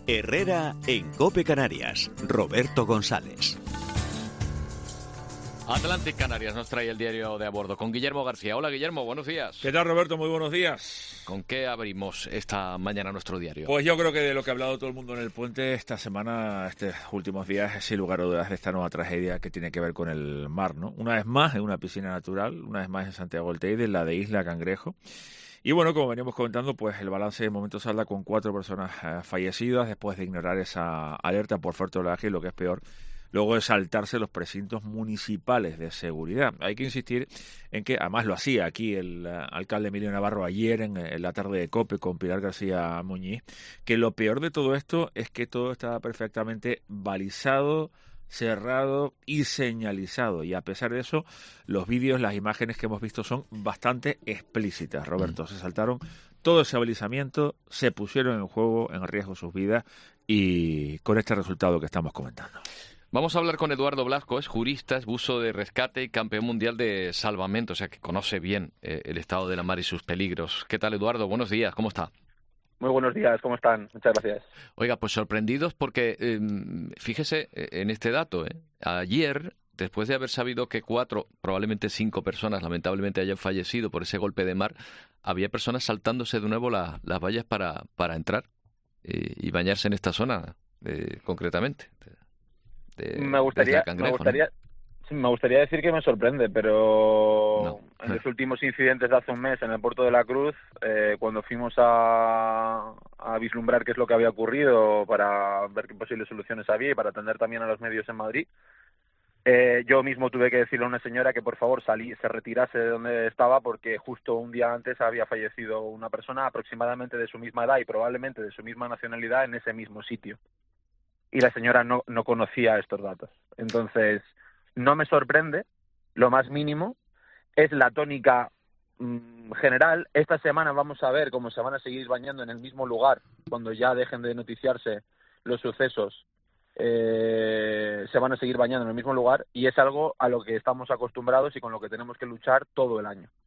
Herrera en COPE Canarias. Roberto González. Atlantic Canarias nos trae el diario de a bordo con Guillermo García. Hola Guillermo, buenos días. ¿Qué tal, Roberto? Muy buenos días. ¿Con qué abrimos esta mañana nuestro diario? Pues yo creo que de lo que ha hablado todo el mundo en el puente esta semana, estos últimos días, es sin lugar a dudas de esta nueva tragedia que tiene que ver con el mar, ¿no? Una vez más en una piscina natural, una vez más en Santiago del Teide, la de Isla Cangrejo. Y bueno, como veníamos comentando, pues el balance de momento salda con 4 personas fallecidas después de ignorar esa alerta por fuerte oleaje y, lo que es peor, luego de saltarse los precintos municipales de seguridad. Hay que insistir en que, además lo hacía aquí el alcalde Emilio Navarro ayer en la tarde de COPE con Pilar García Muñiz, que lo peor de todo esto es que todo estaba perfectamente balizado, cerrado y señalizado, y a pesar de eso los vídeos, las imágenes que hemos visto son bastante explícitas, Roberto. Se saltaron todo ese balizamiento, se pusieron en juego, en riesgo sus vidas, y con este resultado que estamos comentando. Vamos a hablar con Eduardo Blasco, es jurista, es buzo de rescate y campeón mundial de salvamento, o sea que conoce bien el estado de la mar y sus peligros. ¿Qué tal, Eduardo? Buenos días, ¿cómo está? Muy buenos días, ¿cómo están? Muchas gracias. Oiga, pues sorprendidos porque, fíjese en este dato, ayer, después de haber sabido que 4, probablemente 5 personas lamentablemente hayan fallecido por ese golpe de mar, había personas saltándose de nuevo las vallas para entrar y bañarse en esta zona, concretamente. Me gustaría decir que me sorprende, pero en los últimos incidentes de hace un mes en el puerto de la Cruz, cuando fuimos a vislumbrar qué es lo que había ocurrido para ver qué posibles soluciones había y para atender también a los medios en Madrid, yo mismo tuve que decirle a una señora que por favor se retirase de donde estaba, porque justo un día antes había fallecido una persona aproximadamente de su misma edad y probablemente de su misma nacionalidad en ese mismo sitio. Y la señora no conocía estos datos. Entonces, no me sorprende, lo más mínimo, es la tónica general. Esta semana vamos a ver cómo se van a seguir bañando en el mismo lugar, cuando ya dejen de noticiarse los sucesos, se van a seguir bañando en el mismo lugar, y es algo a lo que estamos acostumbrados y con lo que tenemos que luchar todo el año.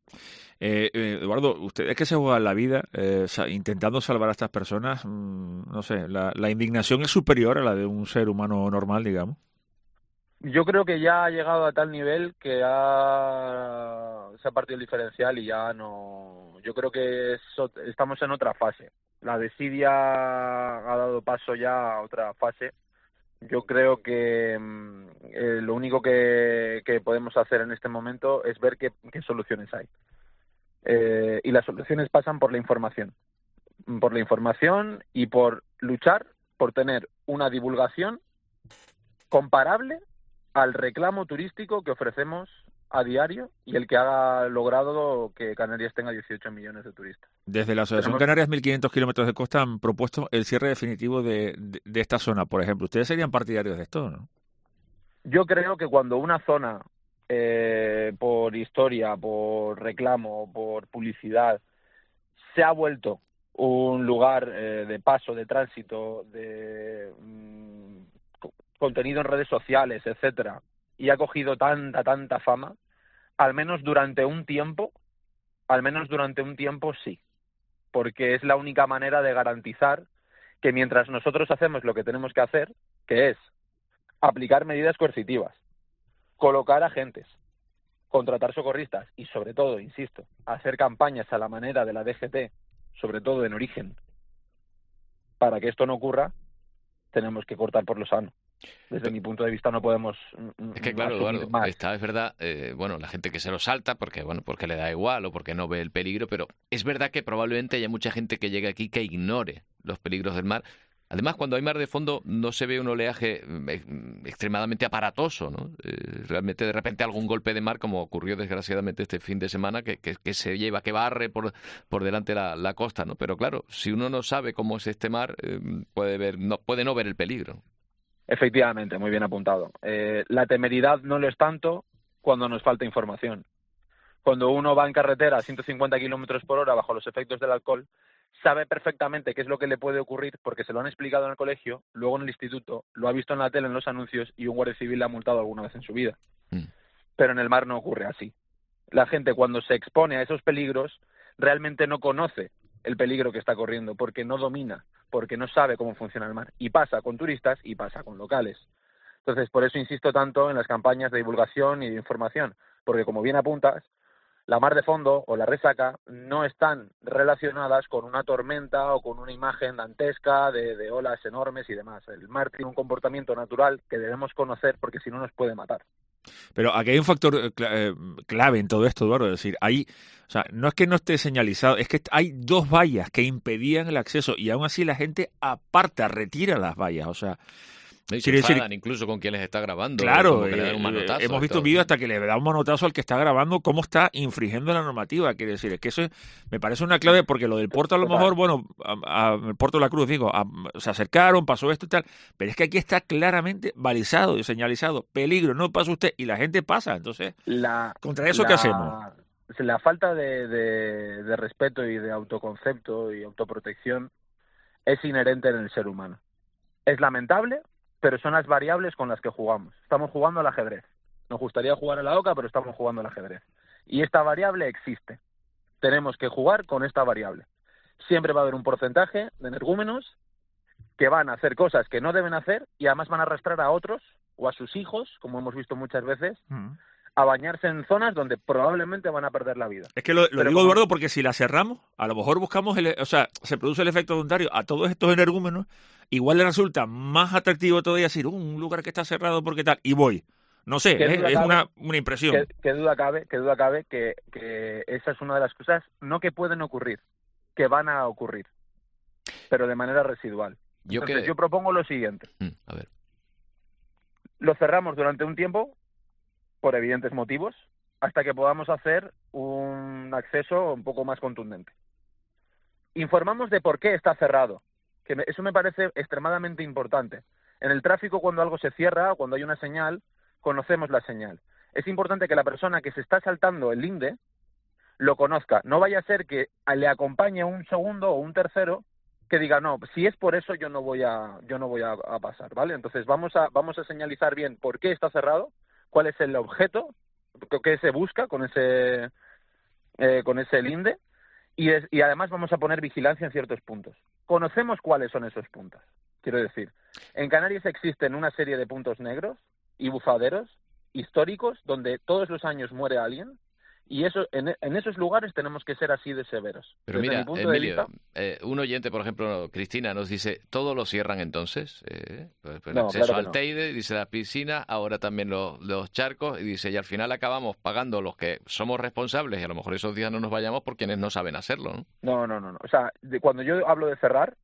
Eduardo, usted es que se juega la vida intentando salvar a estas personas, no sé, la indignación es superior a la de un ser humano normal, digamos. Yo creo que ya ha llegado a tal nivel que se ha partido el diferencial y ya no. Yo creo que estamos en otra fase. La desidia ha dado paso ya a otra fase. Yo creo que lo único que podemos hacer en este momento es ver qué soluciones hay. Y las soluciones pasan por la información. Por la información y por luchar por tener una divulgación comparable al reclamo turístico que ofrecemos a diario y el que ha logrado que Canarias tenga 18 millones de turistas. Desde la Asociación Canarias 1.500 kilómetros de costa han propuesto el cierre definitivo de esta zona, por ejemplo. ¿Ustedes serían partidarios de esto, no? Yo creo que cuando una zona, por historia, por reclamo, por publicidad, se ha vuelto un lugar de paso, de tránsito, de contenido en redes sociales, etcétera, y ha cogido tanta fama, al menos durante un tiempo sí, porque es la única manera de garantizar que mientras nosotros hacemos lo que tenemos que hacer, que es aplicar medidas coercitivas, colocar agentes, contratar socorristas y, sobre todo, insisto, hacer campañas a la manera de la DGT, sobre todo en origen, para que esto no ocurra, tenemos que cortar por lo sano. Desde mi punto de vista no podemos es que claro, Eduardo, más. Es verdad, la gente que se lo salta porque le da igual o porque no ve el peligro, pero es verdad que probablemente haya mucha gente que llegue aquí que ignore los peligros del mar. Además, cuando hay mar de fondo no se ve un oleaje extremadamente aparatoso, ¿no? Realmente de repente algún golpe de mar, como ocurrió desgraciadamente este fin de semana, que se lleva, que barre por delante la costa, ¿no? Pero claro, si uno no sabe cómo es este mar, puede no ver el peligro. Efectivamente, muy bien apuntado. La temeridad no lo es tanto cuando nos falta información. Cuando uno va en carretera a 150 kilómetros por hora bajo los efectos del alcohol, sabe perfectamente qué es lo que le puede ocurrir porque se lo han explicado en el colegio, luego en el instituto, lo ha visto en la tele, en los anuncios, y un guardia civil le ha multado alguna vez en su vida. Pero en el mar no ocurre así. La gente, cuando se expone a esos peligros, realmente no conoce el peligro que está corriendo, porque no domina, porque no sabe cómo funciona el mar. Y pasa con turistas y pasa con locales. Entonces, por eso insisto tanto en las campañas de divulgación y de información, porque como bien apuntas, la mar de fondo o la resaca no están relacionadas con una tormenta o con una imagen dantesca de olas enormes y demás. El mar tiene un comportamiento natural que debemos conocer porque si no nos puede matar. Pero aquí hay un factor clave en todo esto, Eduardo. Es decir, no es que no esté señalizado, es que hay 2 vallas que impedían el acceso y aún así la gente aparta, retira las vallas. O sea, y se enfadan incluso con quien les está grabando. Claro, le dan un manotazo, hemos visto un vídeo hasta que le da un manotazo al que está grabando cómo está infringiendo la normativa. Quiere decir, es que eso me parece una clave porque lo del puerto a lo mejor, bueno, el puerto de la Cruz, digo, se acercaron, pasó esto y tal, pero es que aquí está claramente balizado y señalizado, peligro, no pasa usted, y la gente pasa. Entonces, ¿contra eso qué hacemos? La falta de respeto y de autoconcepto y autoprotección es inherente en el ser humano. Es lamentable, pero son las variables con las que jugamos. Estamos jugando al ajedrez. Nos gustaría jugar a la oca, pero estamos jugando al ajedrez. Y esta variable existe. Tenemos que jugar con esta variable. Siempre va a haber un porcentaje de energúmenos que van a hacer cosas que no deben hacer y además van a arrastrar a otros o a sus hijos, como hemos visto muchas veces, a bañarse en zonas donde probablemente van a perder la vida. Es que lo digo, Eduardo, porque si la cerramos, a lo mejor buscamos, se produce el efecto voluntario a todos estos energúmenos, igual le resulta más atractivo todavía decir, un lugar que está cerrado porque tal, y voy. No sé, es una impresión. ¿Qué duda cabe que esa es una de las cosas, no que pueden ocurrir, que van a ocurrir, pero de manera residual. Yo propongo lo siguiente. A ver. Lo cerramos durante un tiempo, por evidentes motivos, hasta que podamos hacer un acceso un poco más contundente. Informamos de por qué está cerrado, que eso me parece extremadamente importante. En el tráfico, cuando algo se cierra, cuando hay una señal, conocemos la señal. Es importante que la persona que se está saltando el linde lo conozca. No vaya a ser que le acompañe un segundo o un tercero que diga, no, si es por eso yo no voy a pasar, ¿vale? Entonces vamos a señalizar bien por qué está cerrado, cuál es el objeto que se busca con ese linde y además vamos a poner vigilancia en ciertos puntos. Conocemos cuáles son esos puntos. Quiero decir, en Canarias existen una serie de puntos negros y bufaderos históricos donde todos los años muere alguien y en esos lugares tenemos que ser así de severos. Pero desde mira, mi punto de vista, un oyente, por ejemplo, Cristina, nos dice, ¿todo lo cierran entonces? El no, acceso claro al Teide, dice la piscina, ahora también los charcos, y dice, y al final acabamos pagando los que somos responsables, y a lo mejor esos días no nos vayamos por quienes no saben hacerlo, ¿no? No. O sea, cuando yo hablo de cerrar,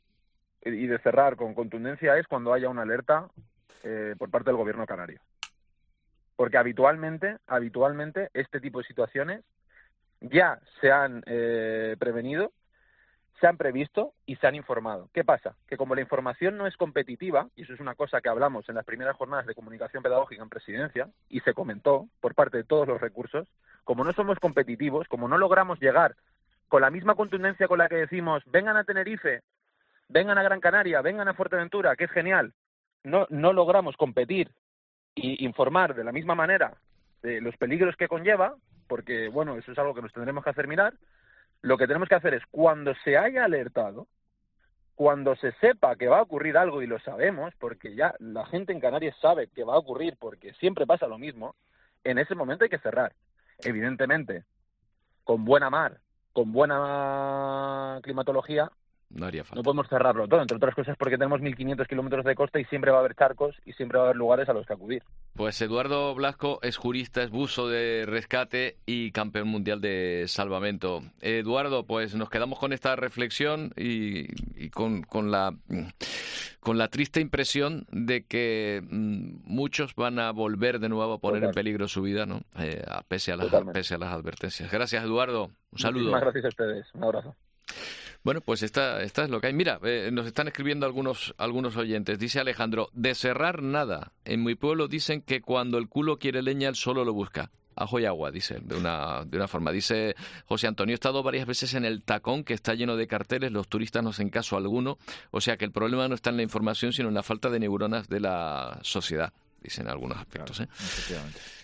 y de cerrar con contundencia, es cuando haya una alerta por parte del gobierno canario. Porque habitualmente este tipo de situaciones ya se han prevenido, se han previsto y se han informado. ¿Qué pasa? Que como la información no es competitiva, y eso es una cosa que hablamos en las primeras jornadas de comunicación pedagógica en Presidencia, y se comentó por parte de todos los recursos, como no somos competitivos, como no logramos llegar con la misma contundencia con la que decimos, vengan a Tenerife, vengan a Gran Canaria, vengan a Fuerteventura, que es genial, no logramos competir y informar de la misma manera de los peligros que conlleva, porque, bueno, eso es algo que nos tendremos que hacer mirar. Lo que tenemos que hacer es, cuando se haya alertado, cuando se sepa que va a ocurrir algo, y lo sabemos, porque ya la gente en Canarias sabe que va a ocurrir, porque siempre pasa lo mismo, en ese momento hay que cerrar. Evidentemente, con buena mar, con buena climatología, no haría falta. No podemos cerrarlo todo, entre otras cosas porque tenemos 1.500 kilómetros de costa y siempre va a haber charcos y siempre va a haber lugares a los que acudir. Pues Eduardo Blasco es jurista, es buzo de rescate y campeón mundial de salvamento. Eduardo, pues nos quedamos con esta reflexión y con la triste impresión de que muchos van a volver de nuevo a poner en peligro su vida, ¿no? Pese a las advertencias. Gracias, Eduardo. Un saludo. Muchísimas gracias a ustedes. Un abrazo. Bueno, pues esta es lo que hay. Mira, nos están escribiendo algunos oyentes. Dice Alejandro, de cerrar nada. En mi pueblo dicen que cuando el culo quiere leña, el solo lo busca. Ajo y agua, dice, de una forma. Dice José Antonio, he estado varias veces en el Tacón, que está lleno de carteles, los turistas no hacen caso alguno. O sea que el problema no está en la información, sino en la falta de neuronas de la sociedad, dicen algunos aspectos. Claro, efectivamente.